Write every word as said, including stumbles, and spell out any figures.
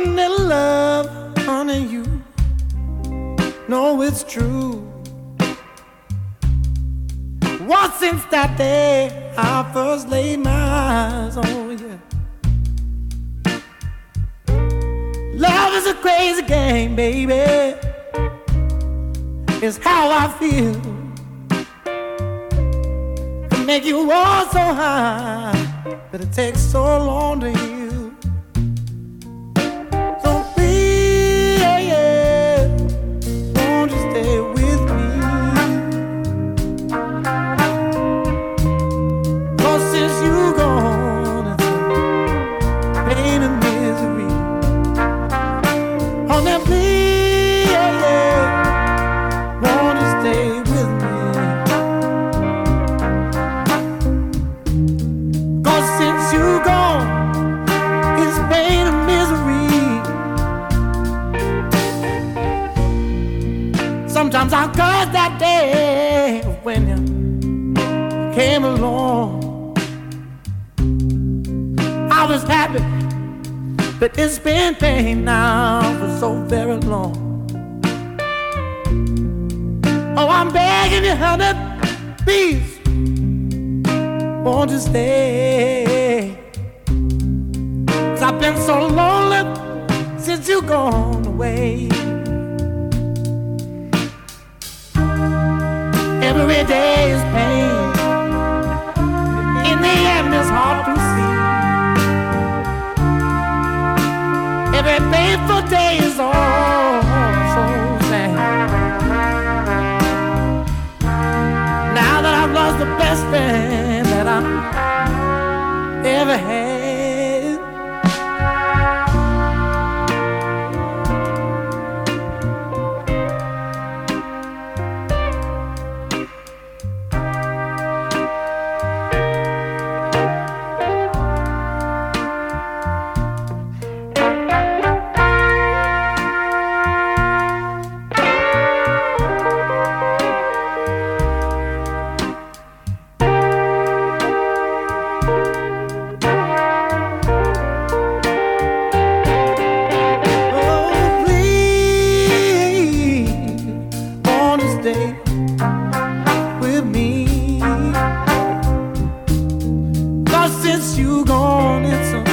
one that love, honey, you know it's true. Once since that day I first laid my eyes on you. Love is a crazy game, baby. It's how I feel. It make you all so high, but it takes so long to heal. So please, yeah, yeah, won't you stay with me? 'Cause since you gone, it's a pain and misery. Oh, now please, yeah, yeah, won't you stay with me? 'Cause since you gone, it's pain and misery. Sometimes I curse that day when you came along. I was happy, but it's been pain now for so very long. Oh, I'm begging you, honey, please, won't you stay? 'Cause I've been so lonely since you gone away. Every day is pain. In the end, it's hard to see. Every painful day is all so sad. Now that I've lost the best friend that I ever had. With me, 'cause since you gone, it's a